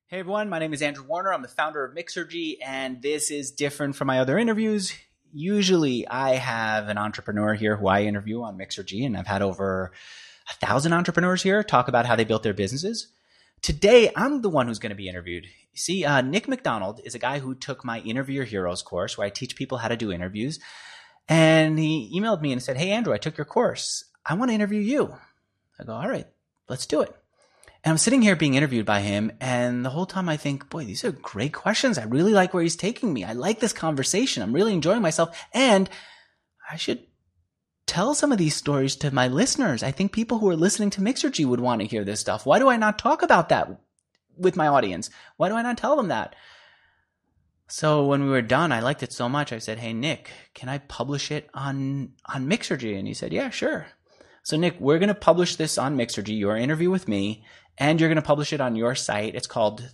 Hey everyone, my name is Andrew Warner. I'm the founder of Mixergy, and this is different from my other interviews. Usually I have an entrepreneur here who I interview on Mixergy, and I've had over 1,000 entrepreneurs here talk about how they built their businesses. Today, I'm the one who's going to be interviewed. You see, Nick McDonald is a guy who took my Interview Your Heroes course where I teach people how to do interviews. And he emailed me and said, "Hey, Andrew, I took your course. I want to interview you." I go, "All right, let's do it." And I'm sitting here being interviewed by him, and the whole time I think, boy, these are great questions. I really like where he's taking me. I like this conversation. I'm really enjoying myself, and I should tell some of these stories to my listeners. I think people who are listening to Mixergy would want to hear this stuff. Why do I not talk about that with my audience? Why do I not tell them that? So when we were done, I liked it so much. I said, "Hey, Nick, can I publish it on Mixergy?" And he said, "Yeah, sure." So Nick, we're going to publish this on Mixergy, your interview with me, and you're going to publish it on your site. It's called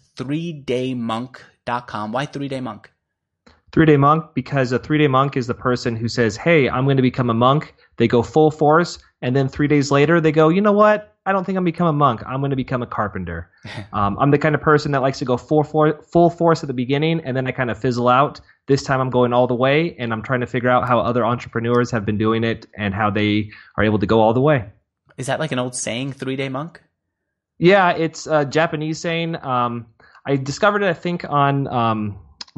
3daymonk.com. Why 3-Day Monk? 3-Day Monk, because a 3-Day Monk is the person who says, "Hey, I'm going to become a monk." They go full force, and then 3 days later, they go, "You know what? I don't think I'm going to become a monk. I'm going to become a carpenter." I'm the kind of person that likes to go full force at the beginning, and then I kind of fizzle out. This time I'm going all the way, and I'm trying to figure out how other entrepreneurs have been doing it and how they are able to go all the way. Is that like an old saying, 3-Day Monk? Yeah, it's a Japanese saying. I discovered it, I think, on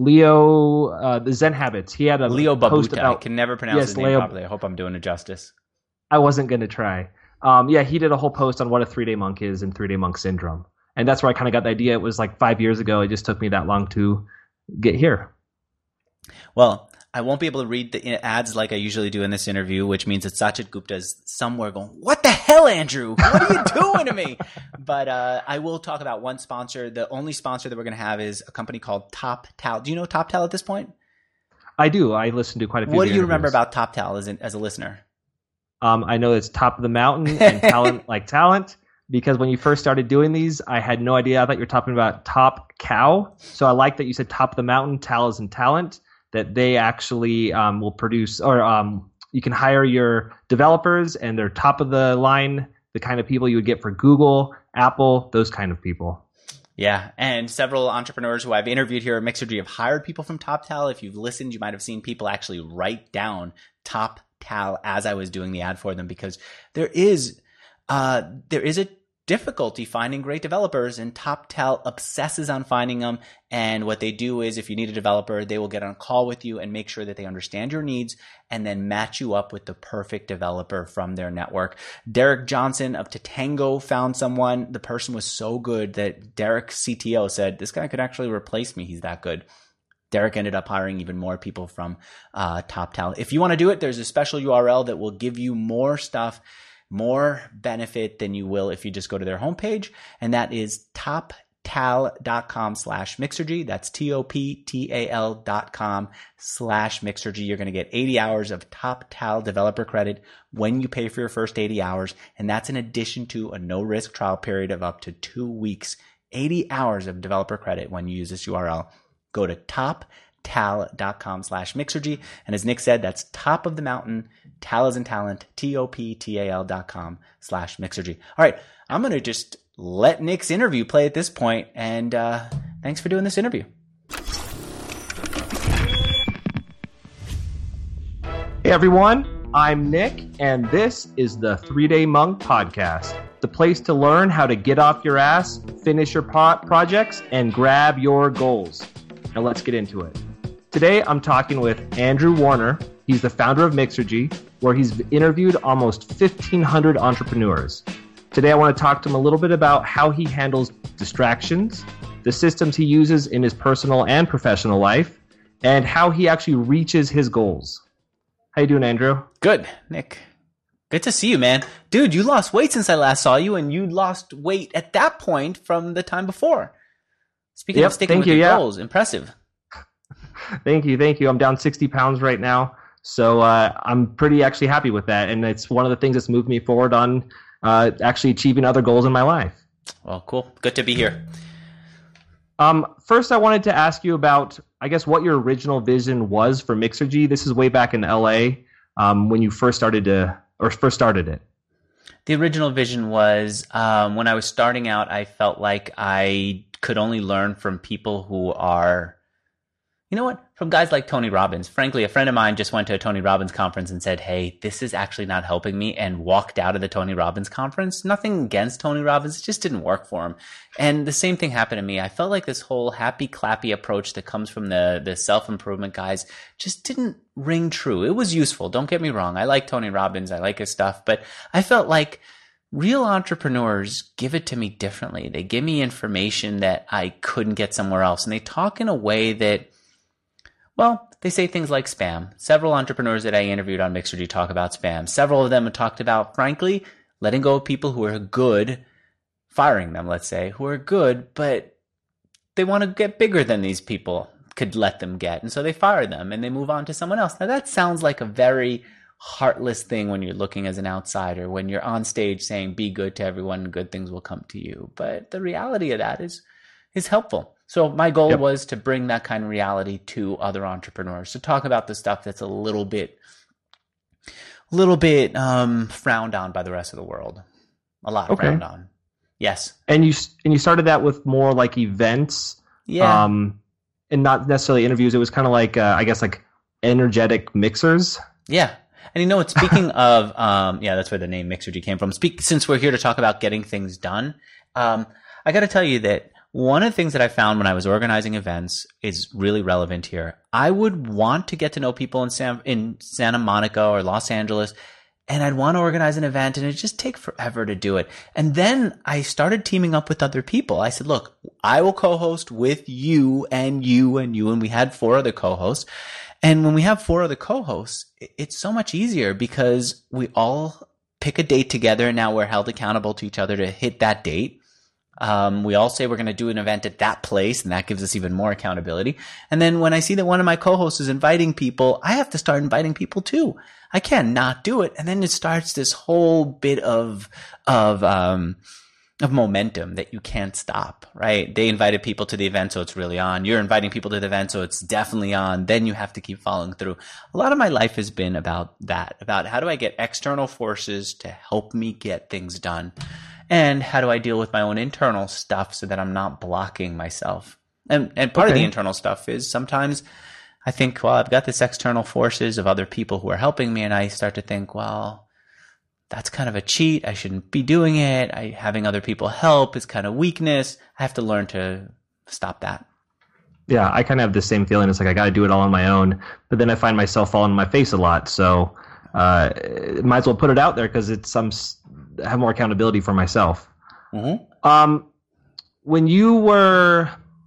Leo, the Zen Habits. He had a Leo post Babuta. about, I can never pronounce his name properly. I hope I'm doing it justice. I wasn't going to try. Yeah, he did a whole post on what a 3-Day Monk is and 3-Day Monk syndrome. And that's where I kind of got the idea. It was like 5 years ago. It just took me that long to get here. Well, I won't be able to read the ads like I usually do in this interview, which means that Sajid Gupta is somewhere going, "What the hell, Andrew? What are you doing to me?" But I will talk about one sponsor. The only sponsor that we're going to have is a company called TopTal. Do you know TopTal at this point? I do. I listened to quite a few. What do you remember about TopTal as a listener? I know it's top of the mountain and talent like talent. Because when you first started doing these, I had no idea. I thought you were talking about Top Cow. So I like that you said top of the mountain, Tal is in talent, that they actually will produce, or you can hire your developers and they're top of the line, the kind of people you would get for Google, Apple, those kind of people. Yeah, and several entrepreneurs who I've interviewed here at Mixergy have hired people from TopTal. If you've listened, you might have seen people actually write down TopTal as I was doing the ad for them, because there is a difficulty finding great developers, and TopTal obsesses on finding them. And what they do is, if you need a developer, they will get on a call with you and make sure that they understand your needs and then match you up with the perfect developer from their network. Derek Johnson of Tatango found someone. The person was so good that Derek's CTO said, "This guy could actually replace me. He's that good." Derek ended up hiring even more people from TopTal. If you want to do it, there's a special URL that will give you more stuff, more benefit than you will if you just go to their homepage. And that is toptal.com/Mixergy. That's TOPTAL.com/Mixergy. You're going to get 80 hours of TopTal developer credit when you pay for your first 80 hours. And that's in addition to a no-risk trial period of up to 2 weeks. 80 hours of developer credit when you use this URL. Go to toptal.com/Mixergy. And as Nick said, that's top of the mountain, Tal is in talent, TOPTAL.com/Mixergy. All right, I'm going to just let Nick's interview play at this point, and thanks for doing this interview. Hey everyone, I'm Nick, and this is the 3-Day Monk Podcast, the place to learn how to get off your ass, finish your projects, and grab your goals. Now let's get into it. Today I'm talking with Andrew Warner. He's the founder of Mixergy, where he's interviewed almost 1,500 entrepreneurs. Today I want to talk to him a little bit about how he handles distractions, the systems he uses in his personal and professional life, and how he actually reaches his goals. How you doing, Andrew? Good, Nick. Good to see you, man. Dude, you lost weight since I last saw you, and you lost weight at that point from the time before. Speaking of sticking with your goals, impressive. Thank you. I'm down 60 pounds right now, so I'm pretty actually happy with that, and it's one of the things that's moved me forward on actually achieving other goals in my life. Well, cool. Good to be here. First, I wanted to ask you about, I guess, what your original vision was for Mixergy. This is way back in LA when you first started it. The original vision was when I was starting out, I felt like I could only learn from people who are, you know what, from guys like Tony Robbins. Frankly, a friend of mine just went to a Tony Robbins conference and said, hey, this is actually not helping me, and walked out of the Tony Robbins conference. Nothing against Tony Robbins, it just didn't work for him. And the same thing happened to me. I felt like this whole happy clappy approach that comes from the self-improvement guys just didn't ring true. It was useful, don't get me wrong. I like Tony Robbins, I like his stuff, but I felt like real entrepreneurs give it to me differently. They give me information that I couldn't get somewhere else, and they talk in a way that, well, they say things like spam. Several entrepreneurs that I interviewed on Mixergy talk about spam. Several of them have talked about, frankly, letting go of people who are good, firing them, let's say, who are good, but they want to get bigger than these people could let them get. And so they fire them and they move on to someone else. Now, that sounds like a very heartless thing when you're looking as an outsider, when you're on stage saying, be good to everyone and good things will come to you. But the reality of that is helpfrowned So my goal was to bring that kind of reality to other entrepreneurs, to talk about the stuff that's a little bit frowned on by the rest of the world. A lot frowned on. Yes. And you started that with more like events, and not necessarily interviews. It was kind of like I guess like energetic mixers. Yeah. And you know what? Speaking of that's where the name Mixergy came from. Since we're here to talk about getting things done, I got to tell you that one of the things that I found when I was organizing events is really relevant here. I would want to get to know people in Santa Monica or Los Angeles, and I'd want to organize an event, and it'd just take forever to do it. And then I started teaming up with other people. I said, look, I will co-host with you and you and you, and we had 4 other co-hosts. And when we have 4 other co-hosts, it's so much easier because we all pick a date together, and now we're held accountable to each other to hit that date. We all say we're going to do an event at that place, and that gives us even more accountability. And then when I see that one of my co-hosts is inviting people, I have to start inviting people too. I can't not do it. And then it starts this whole bit of momentum that you can't stop, right? They invited people to the event, so it's really on. You're inviting people to the event, so it's definitely on. Then you have to keep following through. A lot of my life has been about that, about how do I get external forces to help me get things done? And how do I deal with my own internal stuff so that I'm not blocking myself? And part of the internal stuff is sometimes I think, well, I've got this external forces of other people who are helping me, and I start to think, well, that's kind of a cheat. I shouldn't be doing it. Having other people help is kind of weakness. I have to learn to stop that. Yeah, I kind of have the same feeling. It's like I got to do it all on my own, but then I find myself falling on my face a lot. So might as well put it out there because I have more accountability for myself. Mm-hmm. When you were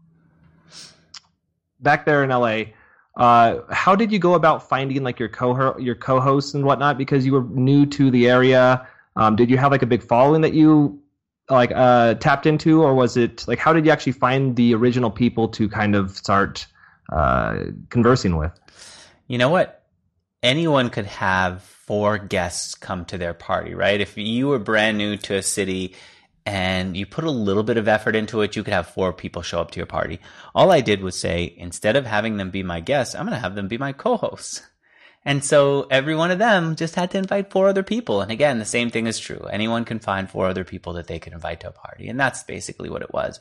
back there in LA, how did you go about finding like your co-hosts and whatnot? Because you were new to the area. Did you have like a big following that you like tapped into, or was it like how did you actually find the original people to kind of start conversing with? You know what? Anyone could have 4 guests come to their party, right? If you were brand new to a city and you put a little bit of effort into it, you could have 4 people show up to your party. All I did was say, instead of having them be my guests, I'm going to have them be my co-hosts. And so every one of them just had to invite 4 other people. And again, the same thing is true. Anyone can find 4 other people that they can invite to a party. And that's basically what it was.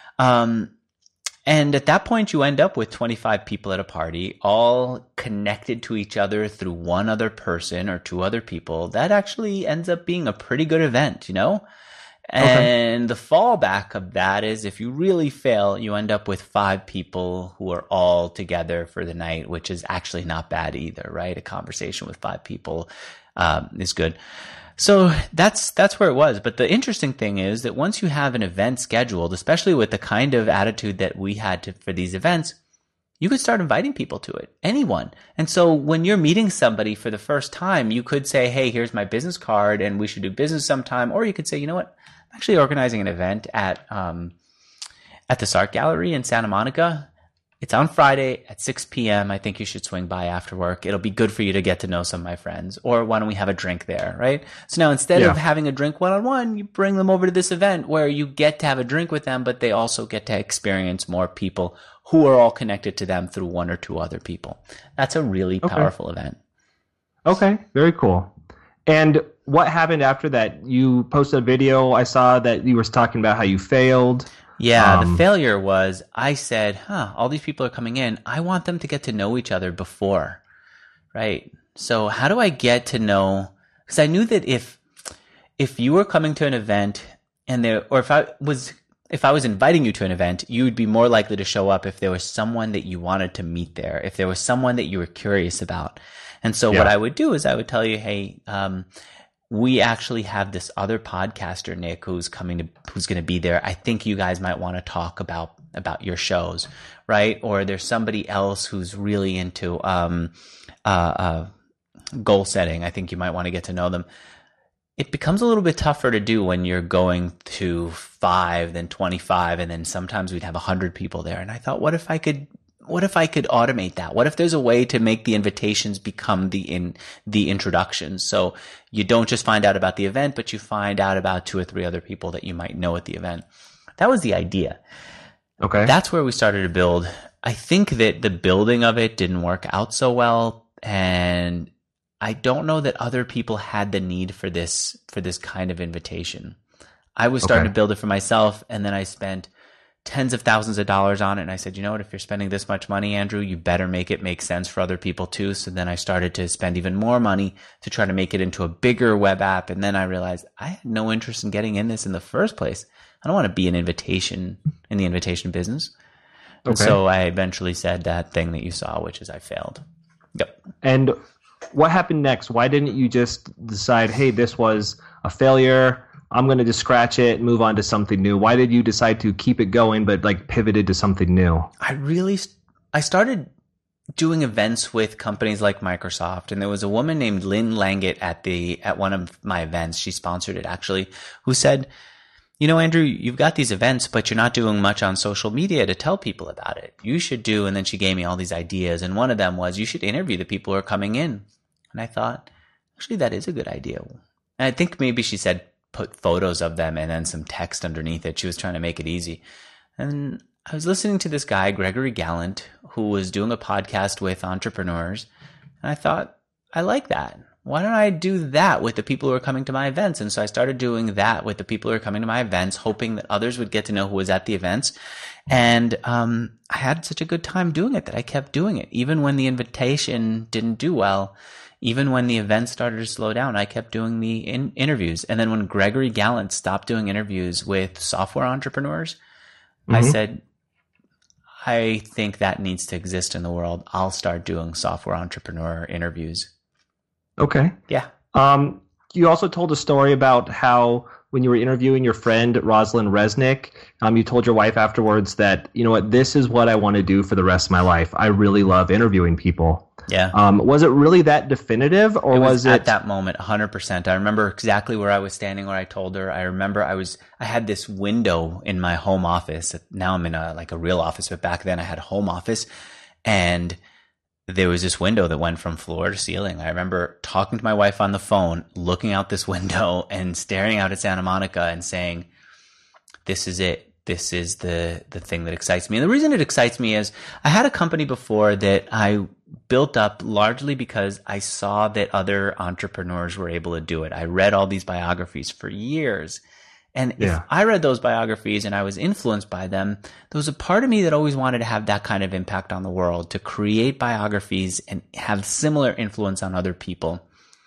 And at that point, you end up with 25 people at a party, all connected to each other through one other person or 2 other people. That actually ends up being a pretty good event, you know? And the fallback of that is if you really fail, you end up with 5 people who are all together for the night, which is actually not bad either, right? A conversation with 5 people is good. So that's where it was. But the interesting thing is that once you have an event scheduled, especially with the kind of attitude that we had for these events, you could start inviting people to it, anyone. And so when you're meeting somebody for the first time, you could say, hey, here's my business card and we should do business sometime. Or you could say, you know what, I'm actually organizing an event at the SART Gallery in Santa Monica. It's on Friday at 6 p.m. I think you should swing by after work. It'll be good for you to get to know some of my friends. Or why don't we have a drink there, right? So now instead of having a drink one-on-one, you bring them over to this event where you get to have a drink with them, but they also get to experience more people who are all connected to them through 1 or 2 other people. That's a really powerful event. Okay, very cool. And what happened after that? You posted a video. I saw that you were talking about how you failed. Yeah, the failure was I said, all these people are coming in. I want them to get to know each other before, right? So how do I get to know? Because I knew that if you were coming to an event or if I was inviting you to an event, you would be more likely to show up if there was someone that you wanted to meet there, if there was someone that you were curious about. And so what I would do is I would tell you, hey, we actually have this other podcaster, Nick, who's going to be there. I think you guys might want to talk about your shows, right? Or there's somebody else who's really into goal setting. I think you might want to get to know them. It becomes a little bit tougher to do when you're going to 5, then 25, and then sometimes we'd have 100 people there. And I thought, what if I could automate that? What if there's a way to make the invitations become the introductions? So you don't just find out about the event, but you find out about 2 or 3 other people that you might know at the event. That was the idea. Okay. That's where we started to build. I think that the building of it didn't work out so well, and I don't know that other people had the need for this kind of invitation. I was starting to build it for myself, and then I spent tens of thousands of dollars on it. And I said, you know what, if you're spending this much money, Andrew, you better make it make sense for other people too. So then I started to spend even more money to try to make it into a bigger web app. And then I realized I had no interest in getting in this in the first place. I don't want to be in the invitation business. And so I eventually said that thing that you saw, which is I failed. Yep. And what happened next? Why didn't you just decide, hey, this was a failure, I'm going to just scratch it and move on to something new? Why did you decide to keep it going but pivoted to something new? I started doing events with companies like Microsoft, and there was a woman named Lynn Langett at one of my events. She sponsored it actually, who said, you know, Andrew, you've got these events, but you're not doing much on social media to tell people about it. You should do, and then she gave me all these ideas, and one of them was you should interview the people who are coming in. And I thought, actually, that is a good idea. And I think maybe she said put photos of them and then some text underneath it. She was trying to make it easy. And I was listening to this guy, Gregory Gallant, who was doing a podcast with entrepreneurs. And I thought, I like that. Why don't I do that with the people who are coming to my events? And so I started doing that with the people who are coming to my events, hoping that others would get to know who was at the events. And I had such a good time doing it that I kept doing it. Even when the invitation didn't do well, even when the event started to slow down, I kept doing the interviews. And then when Gregory Gallant stopped doing interviews with software entrepreneurs, I said, I think that needs to exist in the world. I'll start doing software entrepreneur interviews. Okay. Yeah. You also told a story about how when you were interviewing your friend, Rosalind Resnick, you told your wife afterwards that, you know what, this is what I want to do for the rest of my life. I really love interviewing people. Yeah. Was it really that definitive, or was it at that moment 100%? I remember exactly where I was standing when I told her. I remember I had this window in my home office. Now I'm in a real office, but back then I had a home office, and there was this window that went from floor to ceiling. I remember talking to my wife on the phone, looking out this window and staring out at Santa Monica and saying, this is it. This is the thing that excites me. And the reason it excites me is I had a company before that I built up largely because I saw that other entrepreneurs were able to do it. I read all these biographies for years. And if I read those biographies and I was influenced by them, there was a part of me that always wanted to have that kind of impact on the world, to create biographies and have similar influence on other people.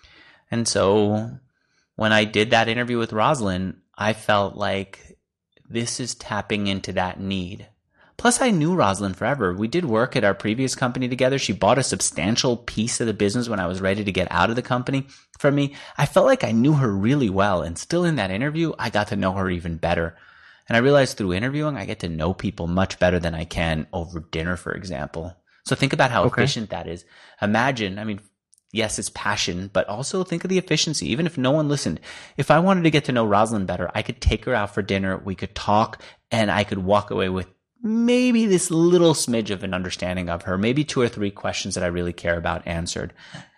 And so when I did that interview with Rosalind, I felt like this is tapping into that need. Plus, I knew Rosalind forever. We did work at our previous company together. She bought a substantial piece of the business when I was ready to get out of the company from me. I felt like I knew her really well. And still in that interview, I got to know her even better. And I realized through interviewing, I get to know people much better than I can over dinner, for example. So think about how efficient that is. Imagine, yes, it's passion, but also think of the efficiency. Even if no one listened, if I wanted to get to know Rosalind better, I could take her out for dinner. We could talk, and I could walk away with maybe this little smidge of an understanding of her, maybe 2 or 3 questions that I really care about answered.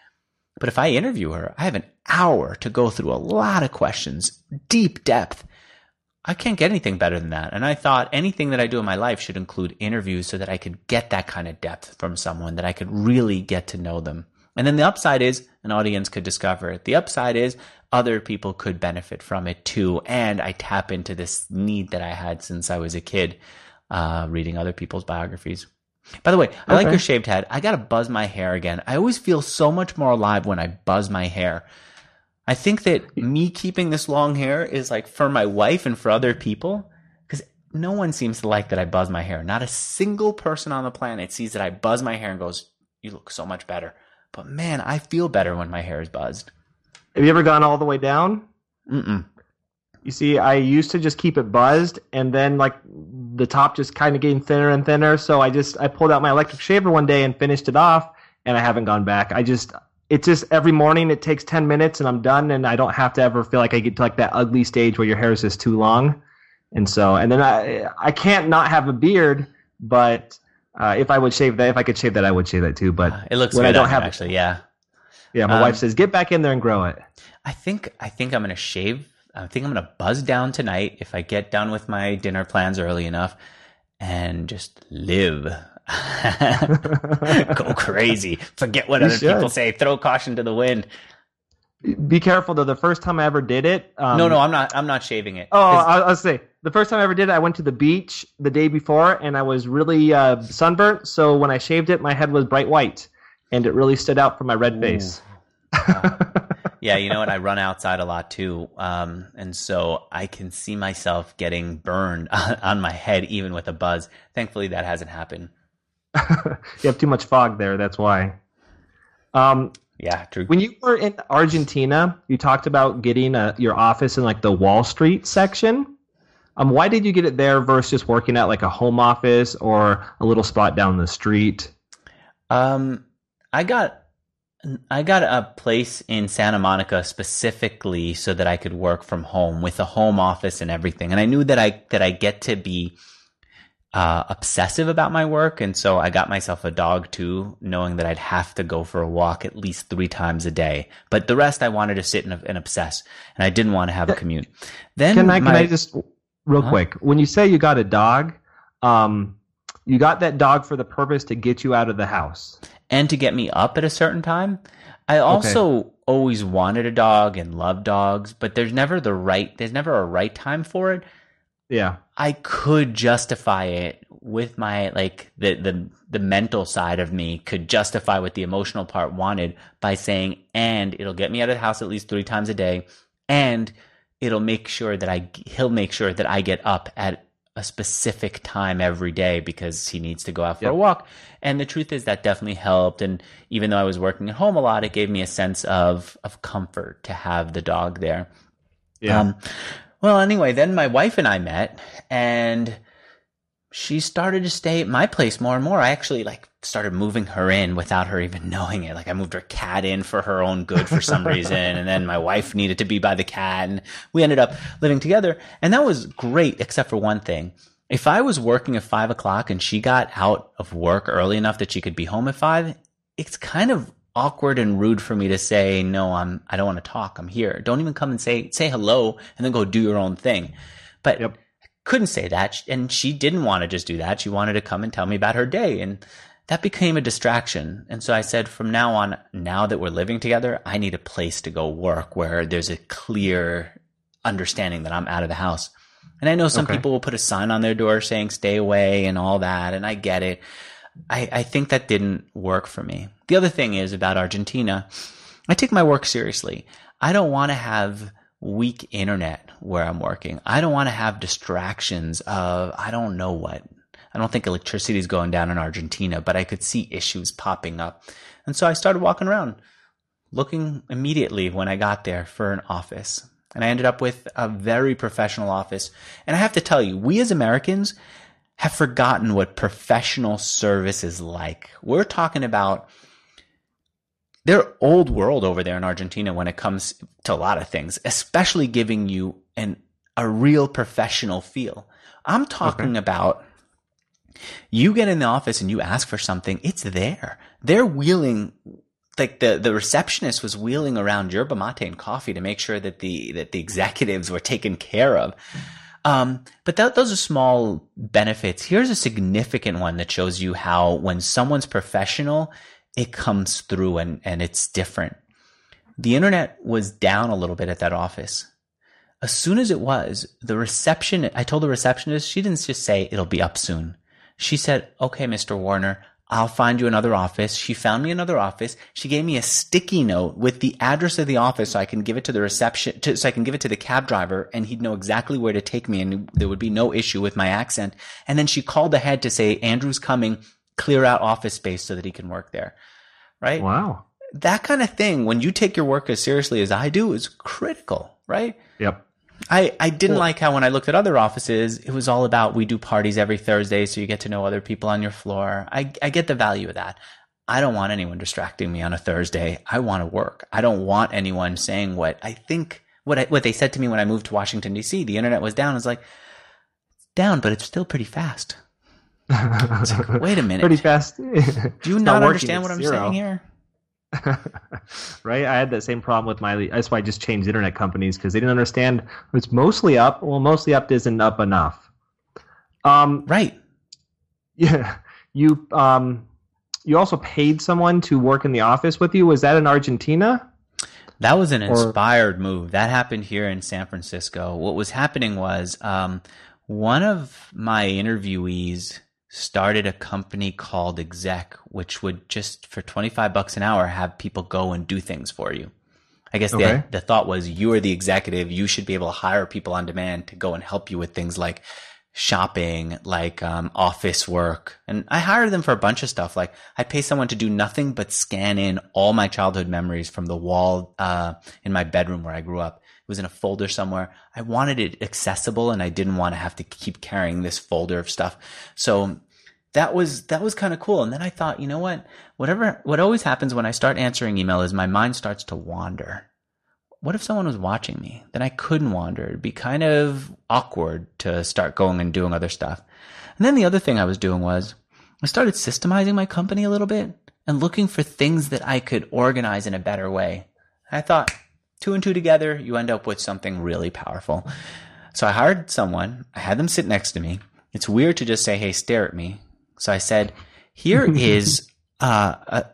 But if I interview her, I have an hour to go through a lot of questions, deep depth. I can't get anything better than that. And I thought anything that I do in my life should include interviews so that I could get that kind of depth from someone, that I could really get to know them. And then the upside is an audience could discover it. The upside is other people could benefit from it too. And I tap into this need that I had since I was a kid, reading other people's biographies. By the way, I like your shaved head. I got to buzz my hair again. I always feel so much more alive when I buzz my hair. I think that me keeping this long hair is like for my wife and for other people, because no one seems to like that I buzz my hair. Not a single person on the planet sees that I buzz my hair and goes, "You look so much better." But man, I feel better when my hair is buzzed. Have you ever gone all the way down? Mm-mm. You see, I used to just keep it buzzed, and then like the top just kind of getting thinner and thinner. So I pulled out my electric shaver one day and finished it off, and I haven't gone back. It's just every morning it takes 10 minutes and I'm done, and I don't have to ever feel like I get to like that ugly stage where your hair is just too long. And then I can't not have a beard, but if I could shave that, I would shave that too. But it looks when good I don't on you, have actually, yeah. Yeah, my wife says, get back in there and grow it. I think I'm going to shave. I think I'm going to buzz down tonight if I get done with my dinner plans early enough and just live. Go crazy. Forget what other people say. Throw caution to the wind. Be careful though. The first time I ever did it. No, I'm not shaving it. Oh, I'll say the first time I ever did it, I went to the beach the day before and I was really sunburnt. So when I shaved it, my head was bright white and it really stood out from my red face. Yeah, you know what? I run outside a lot too. And so I can see myself getting burned on my head, even with a buzz. Thankfully, that hasn't happened. You have too much fog there. That's why. Yeah, true. When you were in Argentina, you talked about getting your office in like the Wall Street section. Why did you get it there versus just working at like a home office or a little spot down the street? I got a place in Santa Monica specifically so that I could work from home with a home office and everything. And I knew that I get to be obsessive about my work, and so I got myself a dog too, knowing that I'd have to go for a walk at least 3 times a day. But the rest I wanted to sit and obsess, and I didn't want to have a commute. Then can I just real quick? When you say you got a dog, you got that dog for the purpose to get you out of the house and to get me up at a certain time. I also always wanted a dog and loved dogs, but there's never a right time for it. Yeah. I could justify it with my the mental side of me could justify what the emotional part wanted by saying, and it'll get me out of the house at least 3 times a day, and he'll make sure that I get up at a specific time every day because he needs to go out for a walk. And the truth is that definitely helped. And even though I was working at home a lot, it gave me a sense of comfort to have the dog there. Yeah. Well, anyway, then my wife and I met, and she started to stay at my place more and more. I actually started moving her in without her even knowing it. I moved her cat in for her own good for some reason, and then my wife needed to be by the cat, and we ended up living together. And that was great, except for one thing. If I was working at 5 o'clock and she got out of work early enough that she could be home at 5, it's kind of awkward and rude for me to say, no, I don't want to talk. I'm here. Don't even come and say hello and then go do your own thing. But I couldn't say that. And she didn't want to just do that. She wanted to come and tell me about her day. And that became a distraction. And so I said, from now on, now that we're living together, I need a place to go work where there's a clear understanding that I'm out of the house. And I know some people will put a sign on their door saying stay away and all that. And I get it. I think that didn't work for me. The other thing is about Argentina, I take my work seriously. I don't want to have weak internet where I'm working. I don't want to have distractions of I don't know what. I don't think electricity is going down in Argentina, but I could see issues popping up. And so I started walking around, looking immediately when I got there for an office. And I ended up with a very professional office. And I have to tell you, we as Americans have forgotten what professional service is like. We're talking about their old world over there in Argentina when it comes to a lot of things, especially giving you a real professional feel. I'm talking about you get in the office and you ask for something, it's there. They're wheeling, like the receptionist was wheeling around yerba mate and coffee to make sure that the executives were taken care of. But those are small benefits. Here's a significant one that shows you how when someone's professional, it comes through and it's different. The internet was down a little bit at that office. As soon as it was, I told the receptionist, she didn't just say it'll be up soon. She said, okay, Mr. Warner, I'll find you another office. She found me another office. She gave me a sticky note with the address of the office so I can give it to the so I can give it to the cab driver and he'd know exactly where to take me and there would be no issue with my accent. And then she called ahead to say, Andrew's coming, clear out office space so that he can work there. Right? Wow. That kind of thing, when you take your work as seriously as I do, is critical, right? Yep. I didn't like how when I looked at other offices, it was all about we do parties every Thursday so you get to know other people on your floor. I get the value of that. I don't want anyone distracting me on a Thursday. I want to work. I don't want anyone saying what I think, what they said to me when I moved to Washington, D.C. The internet was down. It's like, it's down, but it's still pretty fast. It's like, wait a minute. Pretty fast. Do you not understand what I'm saying here? Right. I had that same problem with that's why I just changed internet companies because they didn't understand it's mostly up. Well, mostly up isn't up enough. Right. Yeah. You also paid someone to work in the office with you. Was that in Argentina? That was an inspired move. That happened here in San Francisco. What was happening was one of my interviewees started a company called Exec, which would just for $25 an hour have people go and do things for you. I guess the thought was you are the executive. You should be able to hire people on demand to go and help you with things like shopping, like office work. And I hired them for a bunch of stuff. Like I pay someone to do nothing but scan in all my childhood memories from the wall in my bedroom where I grew up. It was in a folder somewhere. I wanted it accessible and I didn't want to have to keep carrying this folder of stuff. So that was kind of cool. And then I thought, you know what? What always happens when I start answering email is my mind starts to wander. What if someone was watching me? Then I couldn't wander. It'd be kind of awkward to start going and doing other stuff. And then the other thing I was doing was I started systemizing my company a little bit and looking for things that I could organize in a better way. I thought, 2 and 2 together, you end up with something really powerful. So I hired someone. I had them sit next to me. It's weird to just say, hey, stare at me. So I said, here is a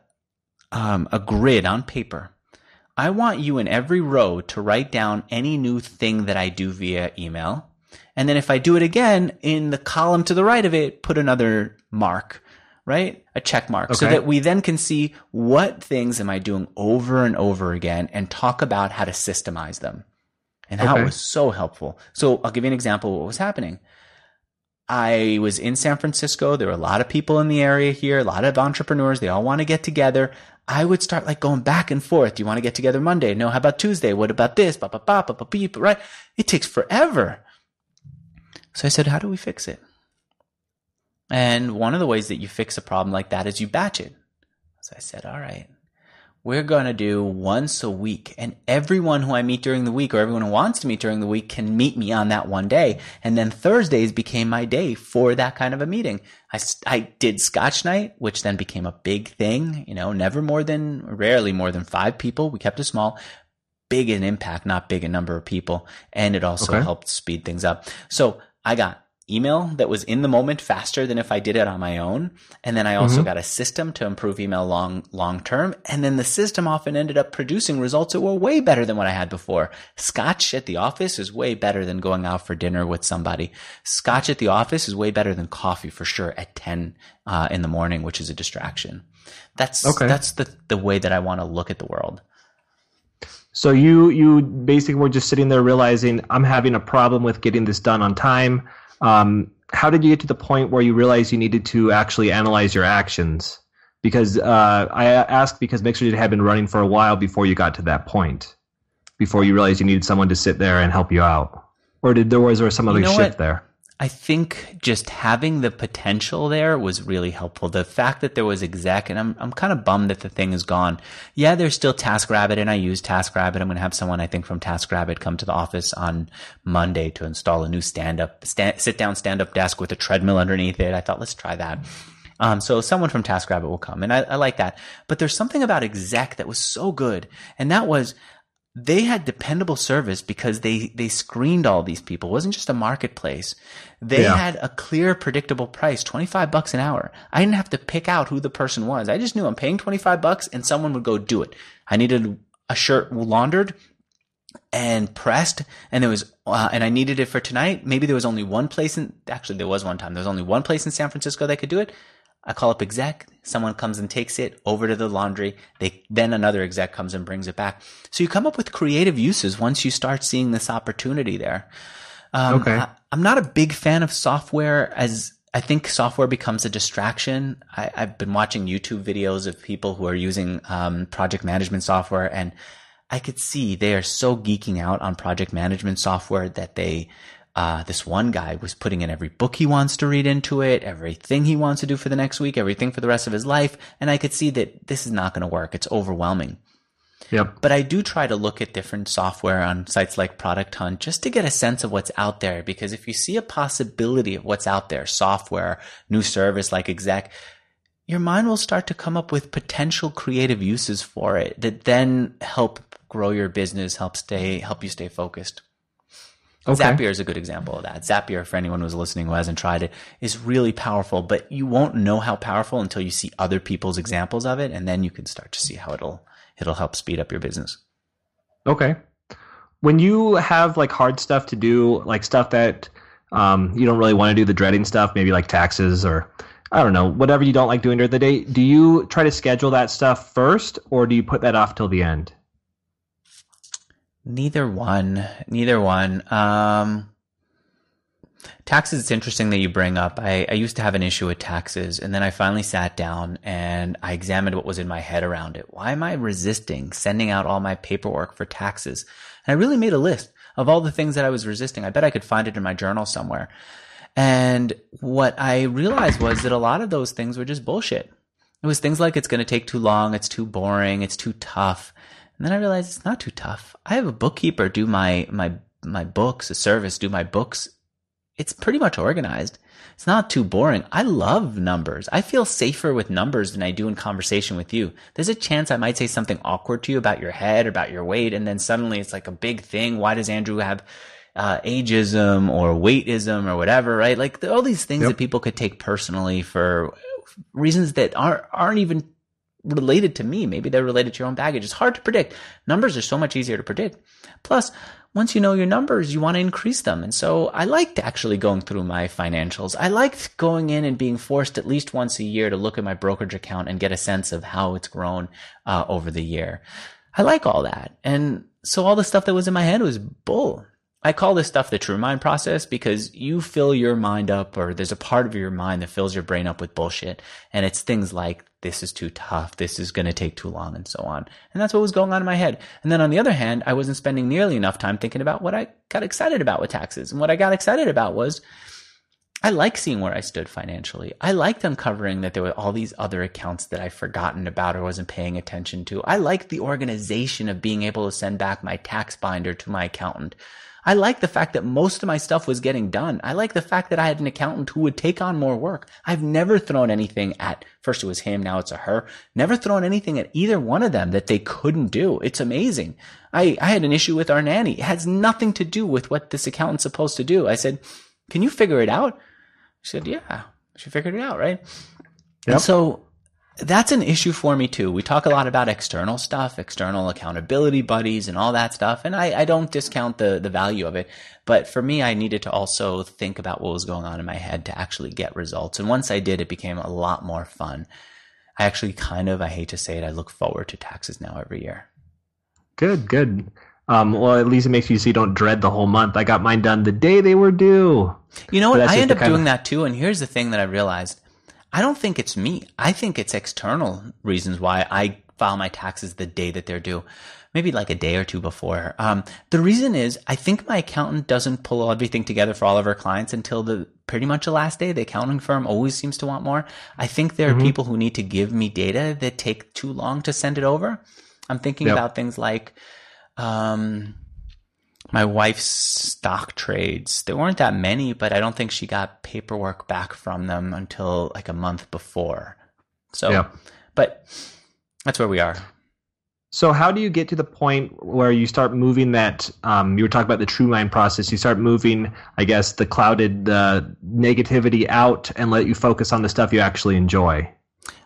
grid on paper. I want you in every row to write down any new thing that I do via email. And then if I do it again, in the column to the right of it, put another mark, right? A check mark. Okay. So that we then can see what things am I doing over and over again and talk about how to systemize them. And that was so helpful. So I'll give you an example of what was happening. I was in San Francisco. There were a lot of people in the area here, a lot of entrepreneurs. They all want to get together. I would start like going back and forth. Do you want to get together Monday? No, how about Tuesday? What about this? Right? It takes forever. So I said, how do we fix it? And one of the ways that you fix a problem like that is you batch it. So I said, all right, we're going to do once a week. And everyone who I meet during the week or everyone who wants to meet during the week can meet me on that one day. And then Thursdays became my day for that kind of a meeting. I did Scotch night, which then became a big thing, rarely more than 5 people. We kept it small, big in impact, not big in number of people. And it also helped speed things up. So I got email that was in the moment faster than if I did it on my own. And then I also got a system to improve email long term. And then the system often ended up producing results that were way better than what I had before. Scotch at the office is way better than going out for dinner with somebody. Scotch at the office is way better than coffee for sure at 10 in the morning, which is a distraction. That's the way that I want to look at the world. So you basically were just sitting there realizing I'm having a problem with getting this done on time. How did you get to the point where you realized you needed to actually analyze your actions? Because I asked because Mixergy had been running for a while before you got to that point, before you realized you needed someone to sit there and help you out. Or was there some other shift there? I think just having the potential there was really helpful. The fact that there was Exec, and I'm kind of bummed that the thing is gone. Yeah, there's still TaskRabbit, and I use TaskRabbit. I'm going to have someone, I think, from TaskRabbit come to the office on Monday to install a new sit-down stand-up desk with a treadmill underneath it. I thought, let's try that. So someone from TaskRabbit will come, and I like that. But there's something about Exec that was so good, and that was they had dependable service because they screened all these people. It wasn't just a marketplace. They had a clear, predictable price, $25 an hour. I didn't have to pick out who the person was. I just knew I'm paying $25 and someone would go do it. I needed a shirt laundered and pressed, and and I needed it for tonight. Maybe there was only one place there was one time. There was only one place in San Francisco that could do it. I call up exec. Someone comes and takes it over to the laundry. Then another exec comes and brings it back. So you come up with creative uses once you start seeing this opportunity there. Okay. I'm not a big fan of software, as I think software becomes a distraction. I've been watching YouTube videos of people who are using project management software, and I could see they are so geeking out on project management software that this one guy was putting in every book he wants to read into it, everything he wants to do for the next week, everything for the rest of his life. And I could see that this is not going to work. It's overwhelming. Yep. But I do try to look at different software on sites like Product Hunt just to get a sense of what's out there. Because if you see a possibility of what's out there, software, new service like exec, your mind will start to come up with potential creative uses for it that then help grow your business, help you stay focused. Okay. Zapier is a good example of that. Zapier, for anyone who's listening who hasn't tried it, is really powerful, but you won't know how powerful until you see other people's examples of it, and then you can start to see how it'll help speed up your business. Okay. When you have like hard stuff to do, like stuff that you don't really want to do, the dreading stuff, maybe like taxes or I don't know, whatever you don't like doing during the day, do you try to schedule that stuff first, or do you put that off till the end? Neither one. Taxes, it's interesting that you bring up. I used to have an issue with taxes, and then I finally sat down and I examined what was in my head around it. Why am I resisting sending out all my paperwork for taxes? And I really made a list of all the things that I was resisting. I bet I could find it in my journal somewhere. And what I realized was that a lot of those things were just bullshit. It was things like, it's going to take too long, it's too boring, it's too tough. And then I realized it's not too tough. I have a bookkeeper do my books, a service do my books. It's pretty much organized. It's not too boring. I love numbers. I feel safer with numbers than I do in conversation with you. There's a chance I might say something awkward to you about your head, about your weight, and then suddenly it's like a big thing. Why does Andrew have ageism or weightism or whatever, right? Like all these things that people could take personally for reasons that aren't even related to me. Maybe they're related to your own baggage. It's hard to predict. Numbers are so much easier to predict. Plus, once you know your numbers, you want to increase them. And so I liked actually going through my financials. I liked going in and being forced at least once a year to look at my brokerage account and get a sense of how it's grown over the year. I like all that. And so all the stuff that was in my head was bull. I call this stuff the true mind process because you fill your mind up, or there's a part of your mind that fills your brain up with bullshit. And it's things like, this is too tough, this is going to take too long, and so on. And that's what was going on in my head. And then on the other hand, I wasn't spending nearly enough time thinking about what I got excited about with taxes. And what I got excited about was, I like seeing where I stood financially. I liked uncovering that there were all these other accounts that I'd forgotten about or wasn't paying attention to. I liked the organization of being able to send back my tax binder to my accountant. I like the fact that most of my stuff was getting done. I like the fact that I had an accountant who would take on more work. I've never thrown anything at, first it was him, now it's a her, never thrown anything at either one of them that they couldn't do. It's amazing. I had an issue with our nanny. It has nothing to do with what this accountant's supposed to do. I said, can you figure it out? She said, yeah, she figured it out, right? Yep. And so that's an issue for me too. We talk a lot about external stuff, external accountability buddies and all that stuff. And I don't discount the value of it. But for me, I needed to also think about what was going on in my head to actually get results. And once I did, it became a lot more fun. I actually I hate to say it, I look forward to taxes now every year. Good. Well, at least it makes you so you don't dread the whole month. I got mine done the day they were due. You know what? I end up doing that too. And here's the thing that I realized. I don't think it's me. I think it's external reasons why I file my taxes the day that they're due. Maybe like a day or two before. The reason is I think my accountant doesn't pull everything together for all of her clients until pretty much the last day. The accounting firm always seems to want more. I think there are people who need to give me data that take too long to send it over. I'm thinking about things like my wife's stock trades. There weren't that many, but I don't think she got paperwork back from them until like a month before. So, but that's where we are. So how do you get to the point where you start moving that, you were talking about the true mind process, you start moving, I guess, the clouded negativity out and let you focus on the stuff you actually enjoy?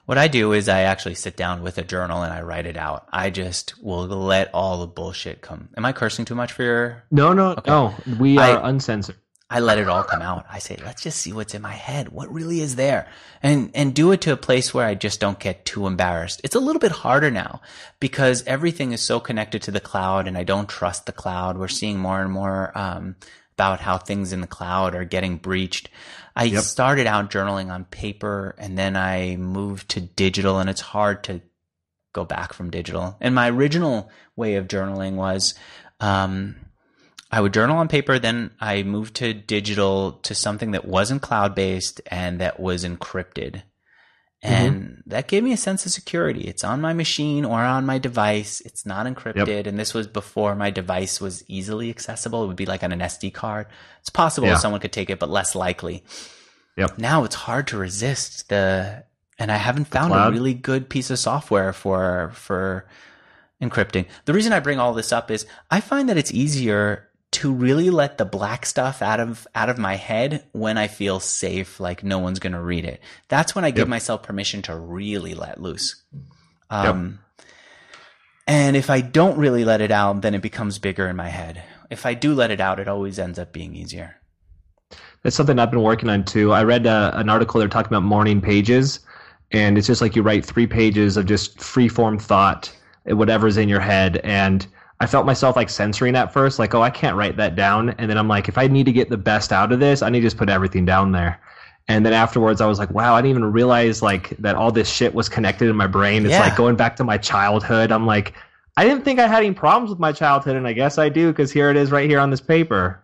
What I do is I actually sit down with a journal and I write it out. I just will let all the bullshit come. Am I cursing too much for your? No, Okay. no. We are uncensored. I let it all come out. I say, let's just see what's in my head. What really is there? And do it to a place where I just don't get too embarrassed. It's a little bit harder now because everything is so connected to the cloud and I don't trust the cloud. We're seeing more and more, about how things in the cloud are getting breached. I started out journaling on paper and then I moved to digital, and it's hard to go back from digital. And my original way of journaling was, I would journal on paper, then I moved to digital to something that wasn't cloud-based and that was encrypted. And that gave me a sense of security. It's on my machine or on my device. It's not encrypted. Yep. And this was before my device was easily accessible. It would be like on an SD card. It's possible someone could take it, but less likely. Yep. Now it's hard to resist and I haven't found a really good piece of software for encrypting. The reason I bring all this up is I find that it's easier to really let the black stuff out of my head when I feel safe, like no one's going to read it. That's when I give myself permission to really let loose. And if I don't really let it out, then it becomes bigger in my head. If I do let it out, it always ends up being easier. That's something I've been working on too. I read an article they're talking about morning pages, and it's just like you write 3 pages of just free-form thought, whatever's in your head, and I felt myself like censoring at first, like, oh, I can't write that down. And then I'm like, if I need to get the best out of this, I need to just put everything down there. And then afterwards, I was like, wow, I didn't even realize like that all this shit was connected in my brain. It's like going back to my childhood. I'm like, I didn't think I had any problems with my childhood, and I guess I do because here it is right here on this paper.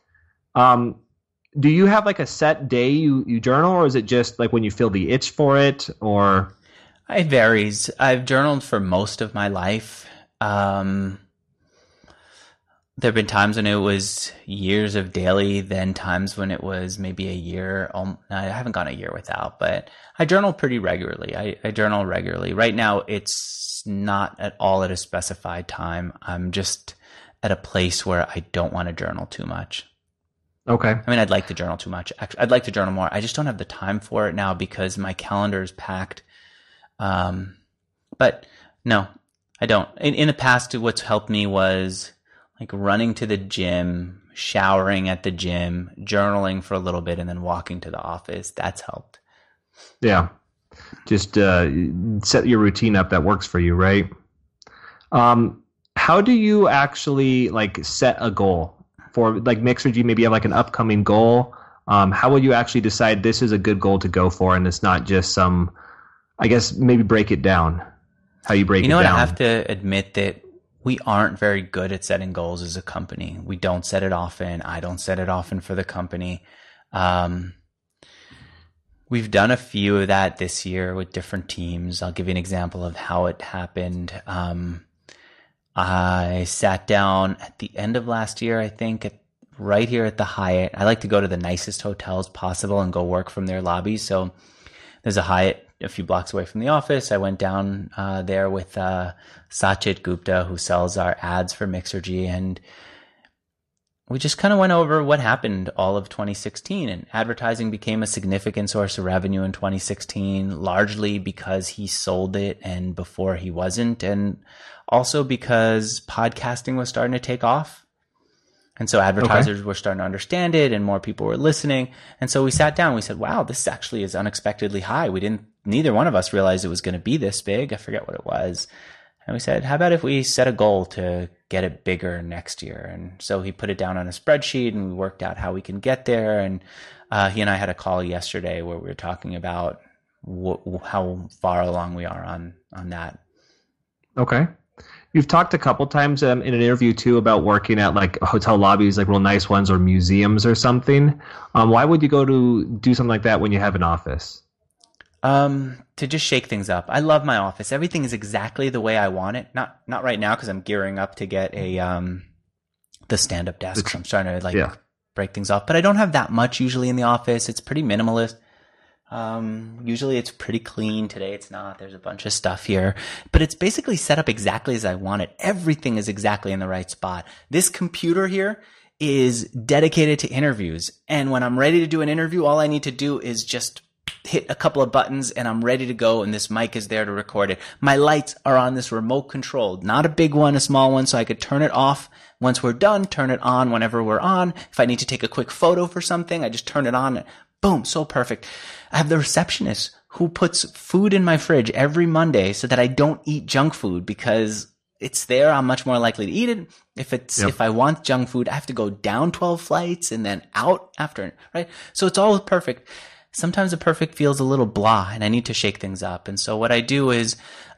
Do you have like a set day you journal, or is it just like when you feel the itch for it, or? It varies. I've journaled for most of my life. There have been times when it was years of daily, then times when it was maybe a year. I haven't gone a year without, but I journal pretty regularly. I journal regularly. Right now, it's not at all at a specified time. I'm just at a place where I don't want to journal too much. Okay. I mean, I'd like to journal too much. Actually, I'd like to journal more. I just don't have the time for it now because my calendar is packed. But no, I don't. In the past, what's helped me was like running to the gym, showering at the gym, journaling for a little bit, and then walking to the office. That's helped. Yeah. Just set your routine up that works for you, right? How do you actually like set a goal for like Mixergy? Maybe you have like an upcoming goal. How will you actually decide this is a good goal to go for, and it's not just some, I guess maybe break it down. How you break it down. You know what? I have to admit that we aren't very good at setting goals as a company. We don't set it often. I don't set it often for the company. We've done a few of that this year with different teams. I'll give you an example of how it happened. I sat down at the end of last year, I think, right here at the Hyatt. I like to go to the nicest hotels possible and go work from their lobbies. So there's a Hyatt a few blocks away from the office. I went down there with Sachit Gupta, who sells our ads for Mixergy, and we just kind of went over what happened all of 2016. And advertising became a significant source of revenue in 2016, largely because he sold it and before he wasn't, and also because podcasting was starting to take off. And so advertisers were starting to understand it and more people were listening. And so we sat down, we said, wow, this actually is unexpectedly high. Neither one of us realized it was going to be this big. I forget what it was. And we said, how about if we set a goal to get it bigger next year? And so he put it down on a spreadsheet and we worked out how we can get there. And he and I had a call yesterday where we were talking about how far along we are on that. Okay. You've talked a couple times in an interview too about working at like hotel lobbies, like real nice ones, or museums or something. Why would you go to do something like that when you have an office? To just shake things up. I love my office. Everything is exactly the way I want it. Not right now because I'm gearing up to get the stand-up desk. I'm starting to break things off. But I don't have that much usually in the office. It's pretty minimalist. Usually it's pretty clean. Today it's not. There's a bunch of stuff here, but it's basically set up exactly as I want it. Everything is exactly in the right spot. This computer here is dedicated to interviews. And when I'm ready to do an interview, all I need to do is just hit a couple of buttons and I'm ready to go, and this mic is there to record it. My lights are on this remote control, not a big one, a small one, so I could turn it off once we're done, turn it on whenever we're on. If I need to take a quick photo for something, I just turn it on. Boom, so perfect. I have the receptionist who puts food in my fridge every Monday so that I don't eat junk food, because it's there. I'm much more likely to eat it. If I want junk food, I have to go down 12 flights and then out after, right? So it's all perfect. Sometimes the perfect feels a little blah and I need to shake things up. And so what I do is,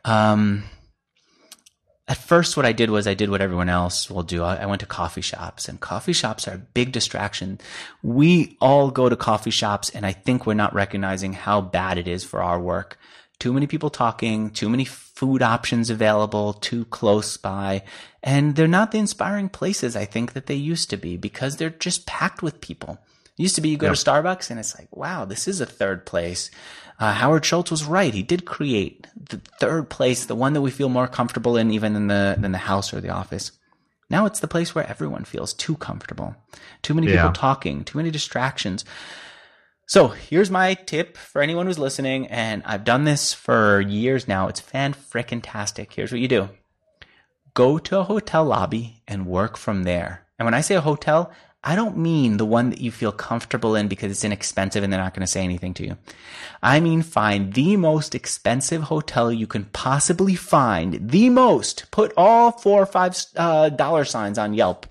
at first what I did was I did what everyone else will do. I went to coffee shops, and coffee shops are a big distraction. We all go to coffee shops, and I think we're not recognizing how bad it is for our work. Too many people talking, too many food options available, too close by. And they're not the inspiring places I think that they used to be, because they're just packed with people. It used to be you go to Starbucks and it's like, wow, this is a third place. Howard Schultz was right. He did create the third place, the one that we feel more comfortable in even than the house or the office. Now it's the place where everyone feels too comfortable. Too many people talking, too many distractions. So here's my tip for anyone who's listening, and I've done this for years now. It's fan-frickin-tastic. Here's what you do. Go to a hotel lobby and work from there. And when I say a hotel, I don't mean the one that you feel comfortable in because it's inexpensive and they're not going to say anything to you. I mean, find the most expensive hotel you can possibly find. The most. Put all 4 or 5 dollar signs on Yelp.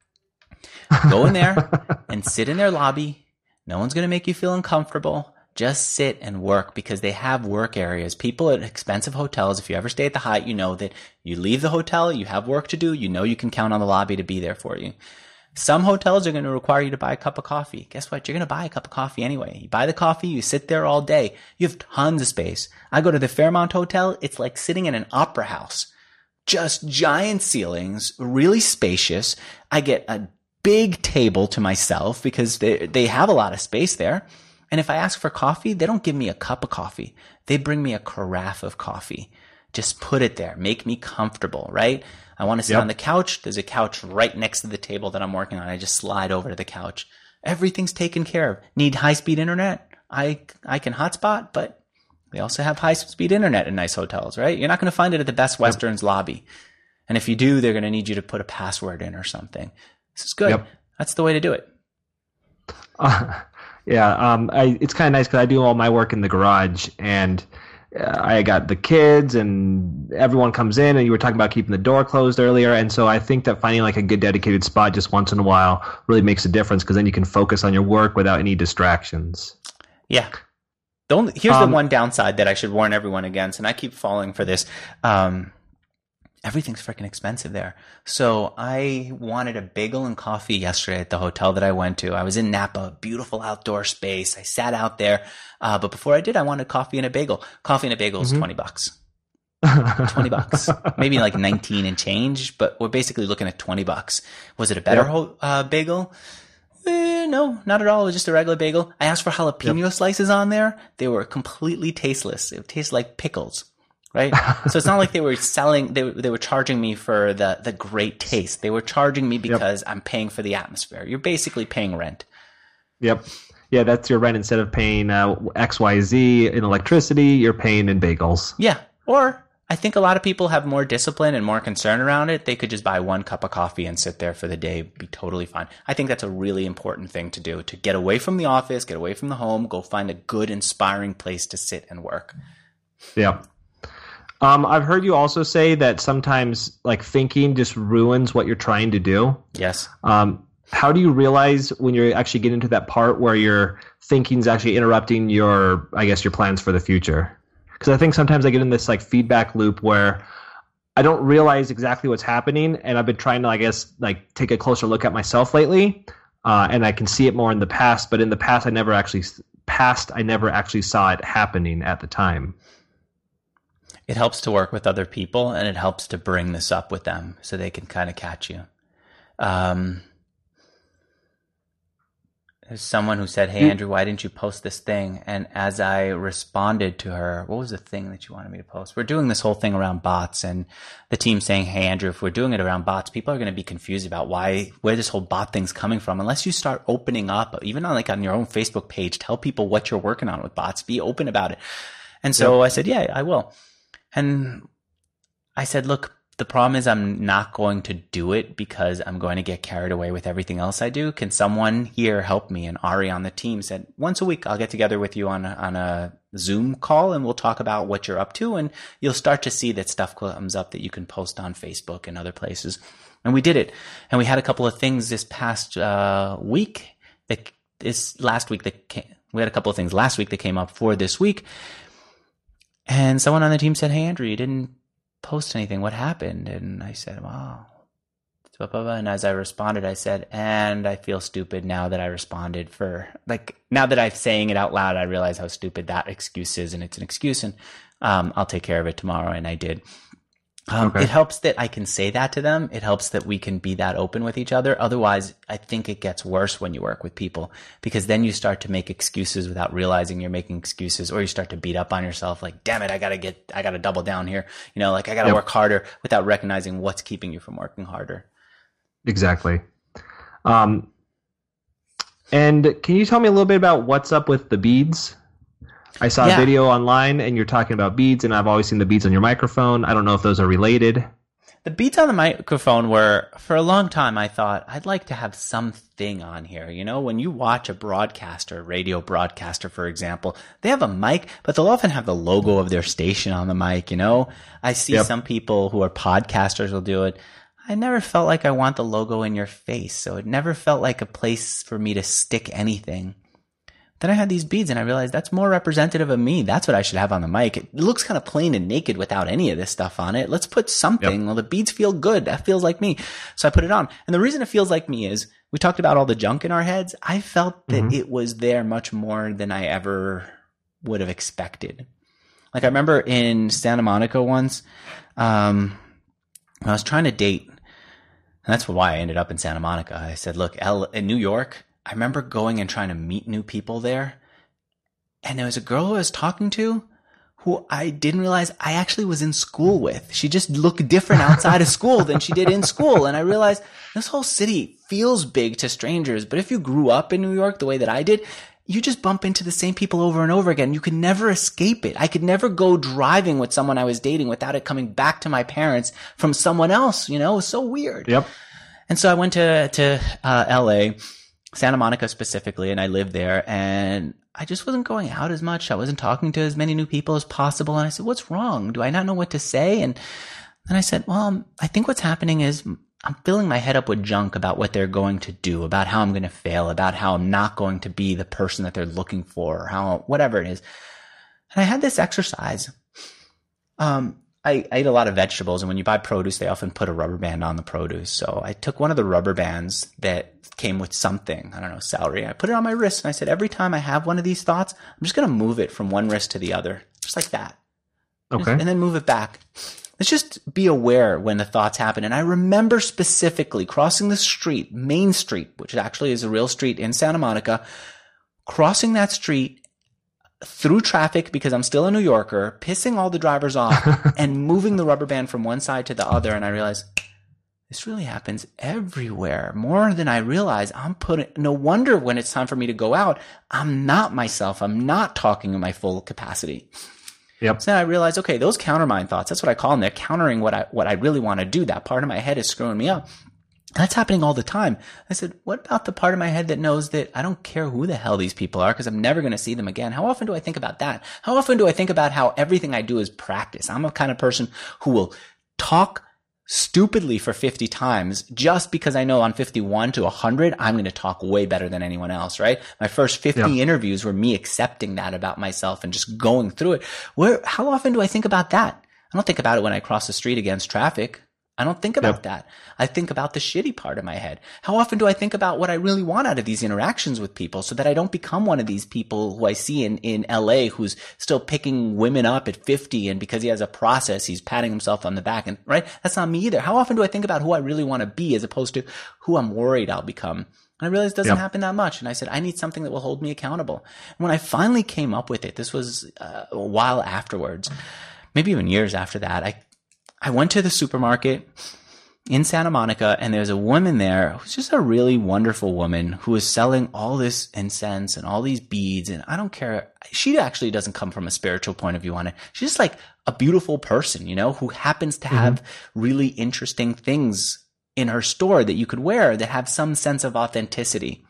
Go in there and sit in their lobby. No one's going to make you feel uncomfortable. Just sit and work, because they have work areas. People at expensive hotels, if you ever stay at the Hyatt, you know that you leave the hotel, you have work to do, you know you can count on the lobby to be there for you. Some hotels are going to require you to buy a cup of coffee. Guess what? You're going to buy a cup of coffee anyway. You buy the coffee, you sit there all day. You have tons of space. I go to the Fairmont Hotel. It's like sitting in an opera house. Just giant ceilings, really spacious. I get a big table to myself because they have a lot of space there. And if I ask for coffee, they don't give me a cup of coffee. They bring me a carafe of coffee. Just put it there. Make me comfortable, right? I want to sit on the couch. There's a couch right next to the table that I'm working on. I just slide over to the couch. Everything's taken care of. Need high-speed internet? I can hotspot, but they also have high-speed internet in nice hotels, right? You're not going to find it at the Best Western's lobby. And if you do, they're going to need you to put a password in or something. This is good. That's the way to do it. It's kind of nice because I do all my work in the garage, and I got the kids and everyone comes in, and you were talking about keeping the door closed earlier. And so I think that finding like a good dedicated spot just once in a while really makes a difference, because then you can focus on your work without any distractions. Yeah. Here's the one downside that I should warn everyone against, and I keep falling for this. Everything's freaking expensive there. So I wanted a bagel and coffee yesterday at the hotel that I went to. I was in Napa, beautiful outdoor space. I sat out there. But before I did, I wanted coffee and a bagel. Coffee and a bagel is $20. $20. Maybe like 19 and change, but we're basically looking at $20. Was it a better bagel? No, not at all. It was just a regular bagel. I asked for jalapeno slices on there. They were completely tasteless. It tasted like pickles. Right? So it's not like they were selling, they were charging me for the great taste. They were charging me because I'm paying for the atmosphere. You're basically paying rent. Yep. Yeah, that's your rent. Instead of paying XYZ in electricity, you're paying in bagels. Yeah. Or I think a lot of people have more discipline and more concern around it. They could just buy 1 cup of coffee and sit there for the day, be totally fine. I think that's a really important thing to do, to get away from the office, get away from the home, go find a good, inspiring place to sit and work. Yeah. I've heard you also say that sometimes like thinking just ruins what you're trying to do. Yes. How do you realize when you're actually getting to that part where your thinking's actually interrupting your plans for the future? Because I think sometimes I get in this like feedback loop where I don't realize exactly what's happening, and I've been trying to, take a closer look at myself lately, and I can see it more in the past. But in the past, I never actually saw it happening at the time. It helps to work with other people, and it helps to bring this up with them so they can kind of catch you. There's someone who said, "Hey, Andrew, why didn't you post this thing?" And as I responded to her, what was the thing that you wanted me to post? We're doing this whole thing around bots, and the team saying, "Hey, Andrew, if we're doing it around bots, people are going to be confused about where this whole bot thing's coming from. Unless you start opening up, even on your own Facebook page, tell people what you're working on with bots. Be open about it." And so I said, "Yeah, I will." And I said, "Look, the problem is I'm not going to do it because I'm going to get carried away with everything else I do. Can someone here help me?" And Ari on the team said, "Once a week, I'll get together with you on a Zoom call and we'll talk about what you're up to. And you'll start to see that stuff comes up that you can post on Facebook and other places." And we did it. And we had a couple of things this past week. We had a couple of things last week that came up for this week. And someone on the team said, "Hey, Andrew, you didn't post anything. What happened?" And I said, "Wow." And as I responded, I said, "And I feel stupid now that I responded now that I'm saying it out loud, I realize how stupid that excuse is, and it's an excuse, and I'll take care of it tomorrow." And I did. Okay. It helps that I can say that to them. It helps that we can be that open with each other. Otherwise, I think it gets worse when you work with people, because then you start to make excuses without realizing you're making excuses, or you start to beat up on yourself like, "Damn it, I gotta double down here. I gotta work harder," without recognizing what's keeping you from working harder. Exactly. And can you tell me a little bit about what's up with the beads? I saw a video online and you're talking about beads, and I've always seen the beads on your microphone. I don't know if those are related. The beads on the microphone were, for a long time, I thought, I'd like to have something on here. When you watch a broadcaster, radio broadcaster, for example, they have a mic, but they'll often have the logo of their station on the mic, I see some people who are podcasters will do it. I never felt like I want the logo in your face, so it never felt like a place for me to stick anything. Then I had these beads and I realized that's more representative of me. That's what I should have on the mic. It looks kind of plain and naked without any of this stuff on it. Let's put something. Well, the beads feel good. That feels like me. So I put it on. And the reason it feels like me is we talked about all the junk in our heads. I felt that it was there much more than I ever would have expected. Like I remember in Santa Monica once, when I was trying to date, and that's why I ended up in Santa Monica. I said, "Look, in New York, I remember going and trying to meet new people there. And there was a girl who I was talking to who I didn't realize I actually was in school with. She just looked different outside of school than she did in school. And I realized this whole city feels big to strangers. But if you grew up in New York the way that I did, you just bump into the same people over and over again. You can never escape it. I could never go driving with someone I was dating without it coming back to my parents from someone else. It was so weird. Yep. And so I went to LA, Santa Monica specifically, and I lived there, and I just wasn't going out as much. I wasn't talking to as many new people as possible. And I said, "What's wrong? Do I not know what to say?" And then I said, "Well, I think what's happening is I'm filling my head up with junk about what they're going to do, about how I'm going to fail, about how I'm not going to be the person that they're looking for, or how, whatever it is." And I had this exercise. I ate a lot of vegetables, and when you buy produce, they often put a rubber band on the produce. So I took one of the rubber bands that came with something, I don't know, celery. I put it on my wrist, and I said, every time I have one of these thoughts, I'm just going to move it from one wrist to the other, just like that. Okay. And then move it back. Let's just be aware when the thoughts happen. And I remember specifically crossing the street, Main Street, which actually is a real street in Santa Monica, crossing that street through traffic because I'm still a New Yorker, pissing all the drivers off and moving the rubber band from one side to the other. And I realized this really happens everywhere, more than I realize. No wonder when it's time for me to go out, I'm not myself. I'm not talking in my full capacity. Yep. So then I realized, okay, those countermind thoughts, that's what I call them. They're countering what I really want to do. That part of my head is screwing me up. That's happening all the time. I said, what about the part of my head that knows that I don't care who the hell these people are because I'm never going to see them again? How often do I think about that? How often do I think about how everything I do is practice? I'm a kind of person who will talk stupidly for 50 times just because I know on 51 to 100, I'm going to talk way better than anyone else, right? My first 50 interviews were me accepting that about myself and just going through it. How often do I think about that? I don't think about it when I cross the street against traffic. I don't think about that. I think about the shitty part of my head. How often do I think about what I really want out of these interactions with people so that I don't become one of these people who I see in LA who's still picking women up at 50 and because he has a process, he's patting himself on the back and right? That's not me either. How often do I think about who I really want to be as opposed to who I'm worried I'll become? And I realized it doesn't happen that much. And I said, I need something that will hold me accountable. And when I finally came up with it, this was a while afterwards, maybe even years after that, I went to the supermarket in Santa Monica, and there's a woman there who's just a really wonderful woman who is selling all this incense and all these beads. And I don't care. She actually doesn't come from a spiritual point of view on it. She's just like a beautiful person, who happens to have really interesting things in her store that you could wear that have some sense of authenticity.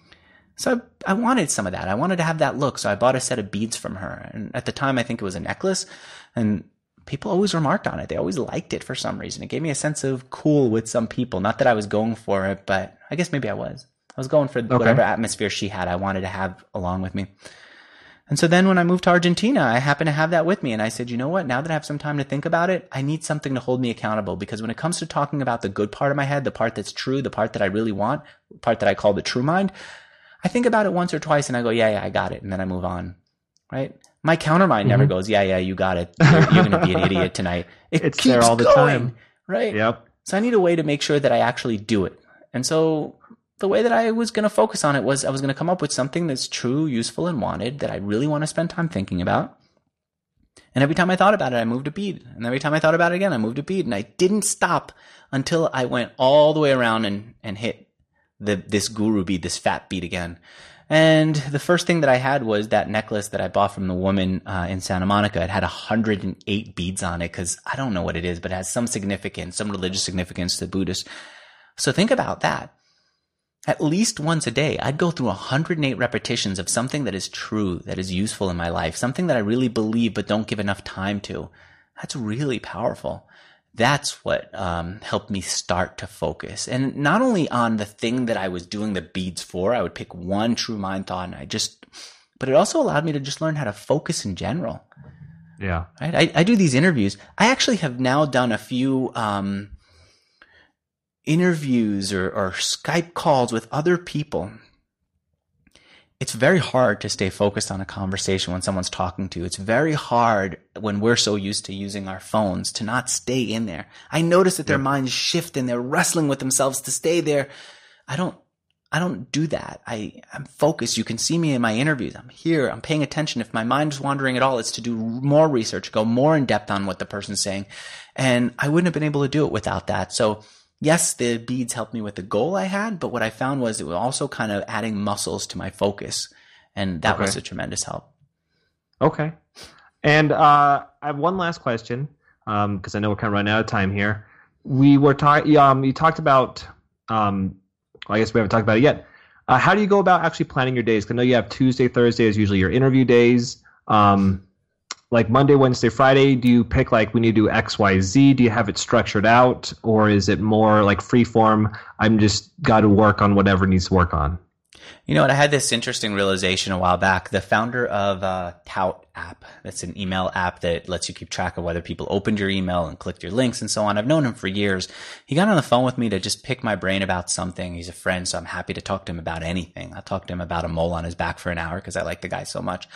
So I wanted some of that. I wanted to have that look. So I bought a set of beads from her. And at the time, I think it was a necklace. And people always remarked on it. They always liked it for some reason. It gave me a sense of cool with some people. Not that I was going for it, but I guess maybe I was. I was going for whatever atmosphere she had, I wanted to have along with me. And so then when I moved to Argentina, I happened to have that with me. And I said, you know what? Now that I have some time to think about it, I need something to hold me accountable. Because when it comes to talking about the good part of my head, the part that's true, the part that I really want, the part that I call the true mind, I think about it once or twice and I go, yeah, I got it. And then I move on, right? My countermind never goes, yeah, you got it. You're going to be an idiot tonight. It's keeps there all the time. Right? Yep. So I need a way to make sure that I actually do it. And so the way that I was going to focus on it was I was going to come up with something that's true, useful, and wanted that I really want to spend time thinking about. And every time I thought about it, I moved a bead. And every time I thought about it again, I moved a bead. And I didn't stop until I went all the way around and hit this guru bead, this fat bead again. And the first thing that I had was that necklace that I bought from the woman in Santa Monica. It had 108 beads on it because I don't know what it is, but it has some significance, some religious significance to Buddhists. So think about that. At least once a day, I'd go through 108 repetitions of something that is true, that is useful in my life, something that I really believe but don't give enough time to. That's really powerful. That's what helped me start to focus. And not only on the thing that I was doing the beads for, I would pick one true mind thought but it also allowed me to just learn how to focus in general. Yeah. Right? I do these interviews. I actually have now done a few interviews or Skype calls with other people. It's very hard to stay focused on a conversation when someone's talking to you. It's very hard when we're so used to using our phones to not stay in there. I notice that their minds shift and they're wrestling with themselves to stay there. I don't do that. I'm focused. You can see me in my interviews. I'm here. I'm paying attention. If my mind is wandering at all, it's to do more research, go more in depth on what the person's saying. And I wouldn't have been able to do it without that. So yes, the beads helped me with the goal I had, but what I found was it was also kind of adding muscles to my focus. And that was a tremendous help. Okay. And I have one last question, because I know we're kind of running out of time here. We were you talked about, I guess we haven't talked about it yet. How do you go about actually planning your days? 'Cause I know you have Tuesday, Thursday is usually your interview days. Like Monday, Wednesday, Friday, do you pick like we need to do X, Y, Z? Do you have it structured out? Or is it more like free form? I'm just got to work on whatever needs to work on. You know what? I had this interesting realization a while back. The founder of Tout app, that's an email app that lets you keep track of whether people opened your email and clicked your links and so on. I've known him for years. He got on the phone with me to just pick my brain about something. He's a friend, so I'm happy to talk to him about anything. I'll talk to him about a mole on his back for an hour because I like the guy so much.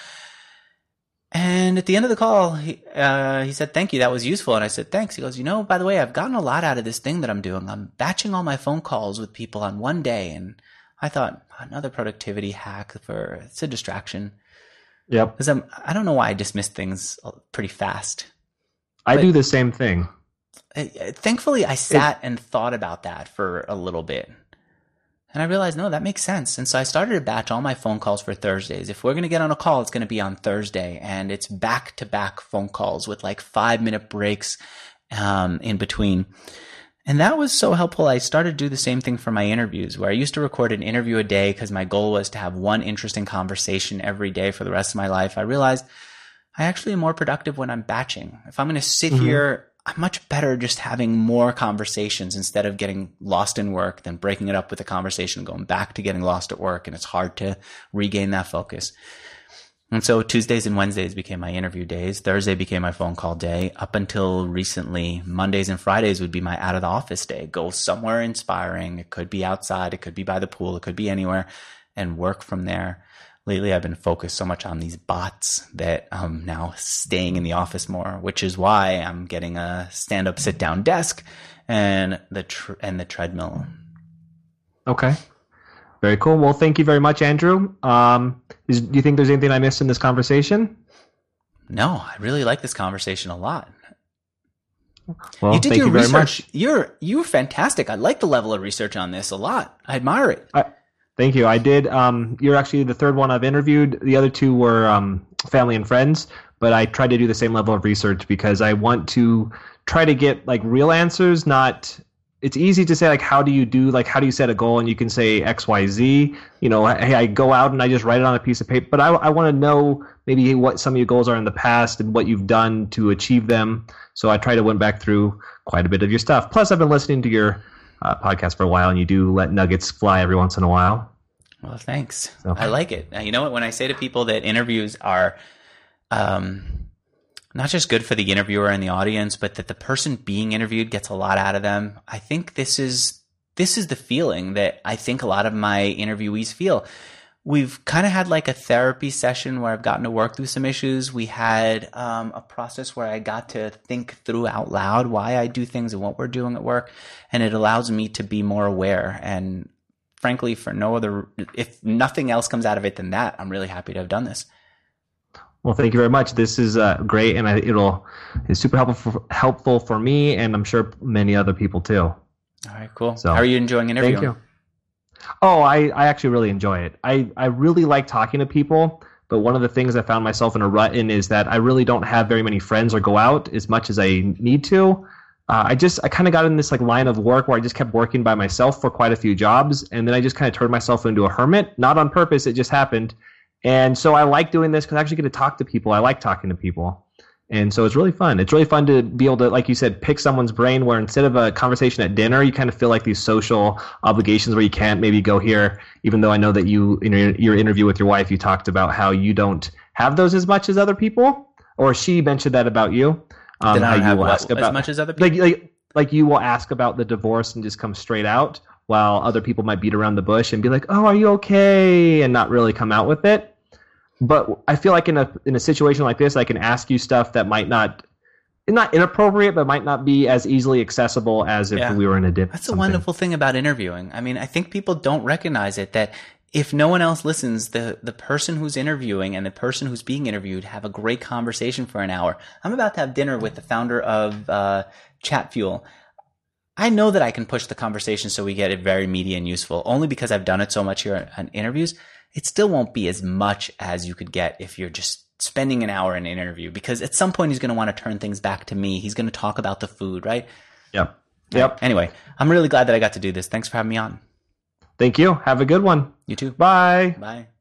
And at the end of the call, he said, thank you. That was useful. And I said, thanks. He goes, by the way, I've gotten a lot out of this thing that I'm doing. I'm batching all my phone calls with people on one day. And I thought, another productivity hack it's a distraction. Yep. Because I don't know why I dismiss things pretty fast. I do the same thing. Thankfully, I sat and thought about that for a little bit. And I realized, no, that makes sense. And so I started to batch all my phone calls for Thursdays. If we're going to get on a call, it's going to be on Thursday. And it's back-to-back phone calls with like 5-minute breaks in between. And that was so helpful. I started to do the same thing for my interviews, where I used to record an interview a day because my goal was to have one interesting conversation every day for the rest of my life. I realized I actually am more productive when I'm batching. If I'm going to sit here, I'm much better just having more conversations instead of getting lost in work, then breaking it up with a conversation, going back to getting lost at work. And it's hard to regain that focus. And so Tuesdays and Wednesdays became my interview days. Thursday became my phone call day. Up until recently, Mondays and Fridays would be my out of the office day. Go somewhere inspiring. It could be outside. It could be by the pool. It could be anywhere, and work from there. Lately, I've been focused so much on these bots that I'm now staying in the office more, which is why I'm getting a stand-up, sit-down desk and the treadmill. Okay. Very cool. Well, thank you very much, Andrew. Do you think there's anything I missed in this conversation? No, I really like this conversation a lot. Well, you did thank your you very research. much. You're fantastic. I like the level of research on this a lot. I admire it. Thank you. I did. You're actually the third one I've interviewed. The other two were family and friends, but I tried to do the same level of research because I want to try to get like real answers. Not. It's easy to say like how do you set a goal, and you can say X, Y, Z. You know, hey, I go out and I just write it on a piece of paper. But I want to know maybe what some of your goals are in the past and what you've done to achieve them. So I try to went back through quite a bit of your stuff. Plus, I've been listening to your podcast for a while, and you do let nuggets fly every once in a while. Well, thanks. So. I like it. You know what? When I say to people that interviews are not just good for the interviewer and the audience, but that the person being interviewed gets a lot out of them, I think this is the feeling that I think a lot of my interviewees feel. We've kind of had like a therapy session where I've gotten to work through some issues. We had a process where I got to think through out loud why I do things and what we're doing at work. And it allows me to be more aware. And frankly, if nothing else comes out of it than that, I'm really happy to have done this. Well, thank you very much. This is great, and it's super helpful for me, and I'm sure many other people too. All right, cool. So, how are you enjoying interviewing? Thank you. Oh, I actually really enjoy it. I really like talking to people, but one of the things I found myself in a rut in is that I really don't have very many friends or go out as much as I need to. I kind of got in this like line of work where I just kept working by myself for quite a few jobs, and then I just kind of turned myself into a hermit. Not on purpose, it just happened. And so I like doing this because I actually get to talk to people. I like talking to people. And so it's really fun. It's really fun to be able to, like you said, pick someone's brain where instead of a conversation at dinner, you kind of feel like these social obligations where you can't maybe go here, even though I know that you, in your interview with your wife, you talked about how you don't have those as much as other people, or she mentioned that about you. Then I don't have as much as other people? Like you will ask about the divorce and just come straight out, while other people might beat around the bush and be like, oh, are you okay? And not really come out with it. But I feel like in a situation like this, I can ask you stuff that might not inappropriate, but might not be as easily accessible as if we were in a dip. That's a wonderful thing about interviewing. I mean, I think people don't recognize it, that if no one else listens, the person who's interviewing and the person who's being interviewed have a great conversation for an hour. I'm about to have dinner with the founder of Chatfuel. I know that I can push the conversation so we get it very meaty and useful, only because I've done it so much here on interviews. It still won't be as much as you could get if you're just spending an hour in an interview, because at some point he's going to want to turn things back to me. He's going to talk about the food, right? Yep. Anyway, I'm really glad that I got to do this. Thanks for having me on. Thank you. Have a good one. You too. Bye. Bye.